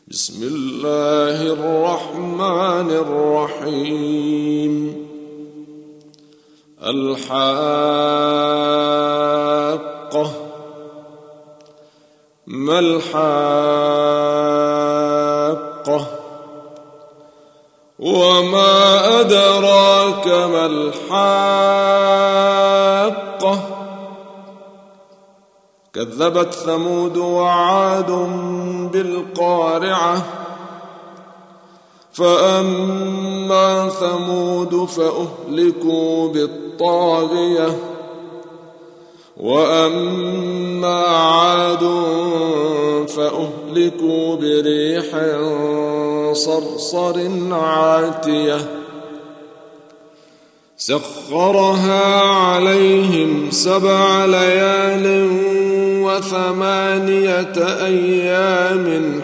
بسم الله الرحمن الرحيم. الحاقة. ما الحاقة؟ وما أدراك ما الحاقة؟ كذبت ثمود وعاد بالقارعة. فأما ثمود فأهلكوا بالطاغية، وأما عاد فأهلكوا بريح صرصر عاتية سخرها عليهم 7 ليال و8 أيام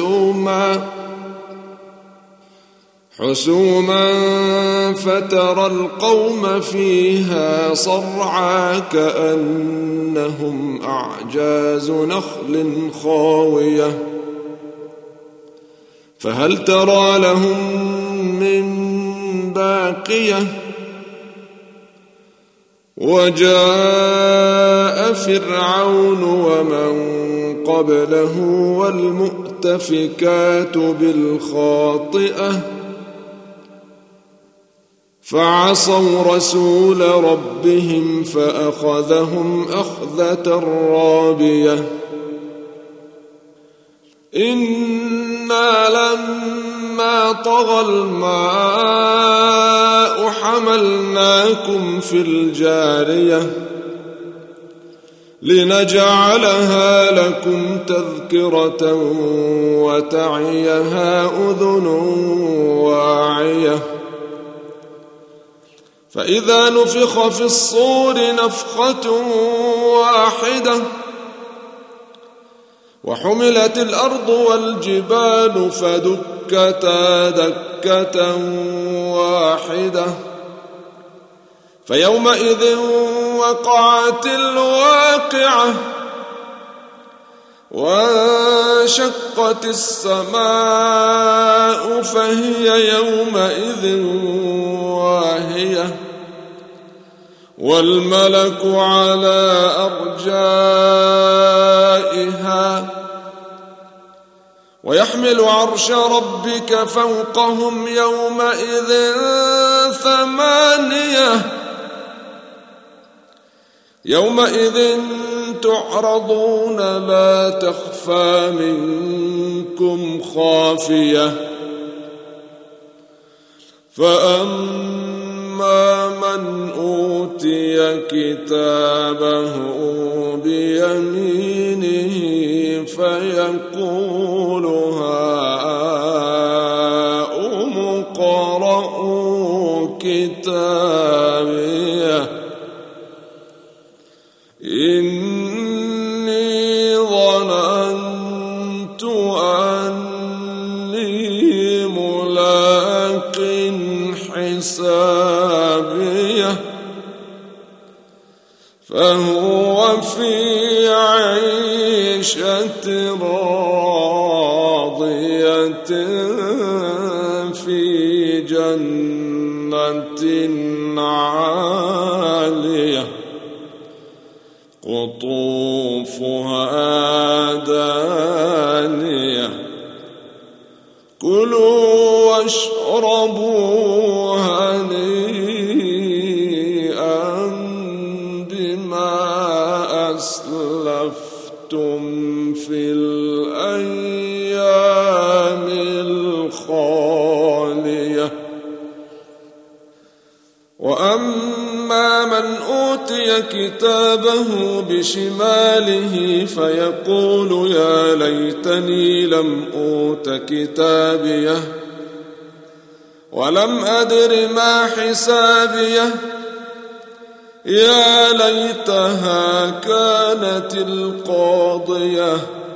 حسوما فترى القوم فيها صرعى كأنهم أعجاز نخل خاوية فهل ترى لهم من باقية؟ وجاء فرعون ومن قبله والمؤتفكات بالخاطئة فعصوا رسول ربهم فأخذهم أخذة رابية. إنا لما طغى الماء حملناكم في الجارية لنجعلها لكم تذكرة وتعيها أذن واعية. فإذا نفخ في الصور نفخة واحدة وحملت الأرض والجبال فدكتا دكة واحدة فيومئذ وقعت الواقعة وانشقت السماء فهي يومئذ واهية والملك على أرجائها ويحمل عرش ربك فوقهم يومئذ 8 يومئذ تعرضون لا تخفى منكم خافية. فأما من أوتي كتابه بيمينه فيقول هاؤم اقرءوا كتابيه إني ظننت أني ملاق حسابيه فهو في عيشة راضية في جنة عالية قطوفها دانية كلوا واشربوا هنيئا بما أسلفتم في الأيام الخالية. وأما من أوتي كتابه بشماله فيقول يا ليتني لم أوت كتابيه ولم أدر ما حسابيه يا ليتها كانت القاضية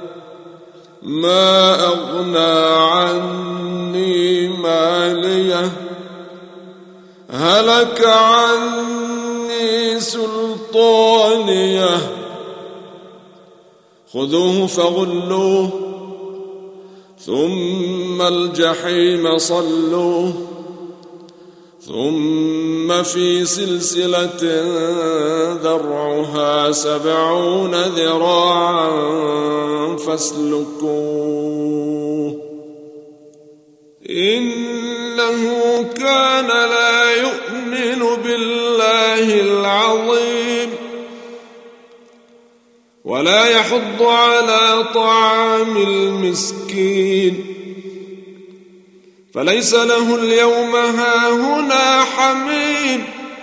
ما أغنى عني ماليه هلك عني سلطانيه خذوه فغلوه ثم الجحيم صلوه ثم في سلسلة ذرعها 70 ذراعا فاسلكوه إنه كان لا يؤمن بالله العظيم ولا يحض على طعام المسكين فليس له اليوم هاهنا حميم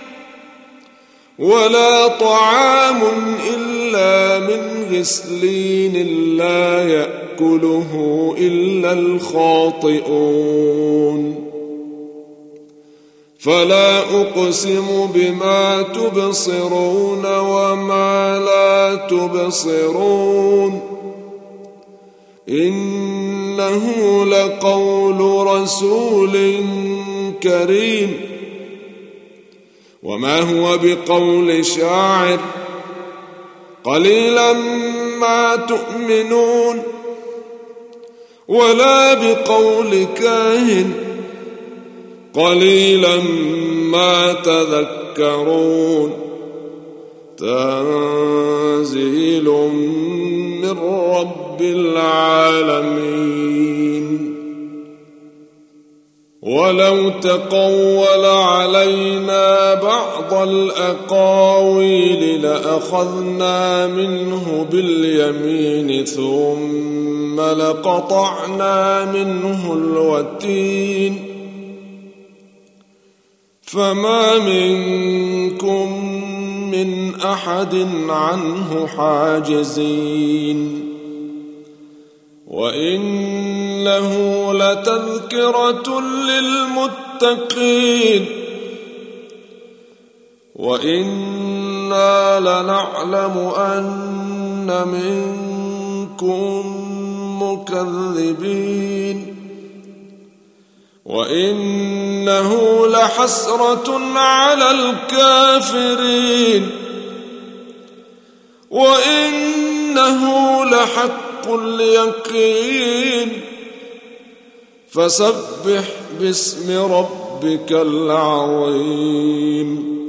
ولا طعام إلا من غسلين لا يأكله إلا الخاطئون فلا أقسم بما تبصرون وما لا تبصرون إنه لقول رسول كريم وما هو بقول شاعر قليلا ما تؤمنون ولا بقول كاهن قليلا ما تذكرون تنزيل من رب العالمين ولو تقول علينا بعض الأقاويل لأخذنا منه باليمين ثم لقطعنا منه الوتين فما منكم من أحد عنه حاجزين وإنه لتذكرة للمتقين وإنا لنعلم أن منكم مكذبين وإنه لحسرة على الكافرين وإنه لحق اليقين فسبح باسم ربك العظيم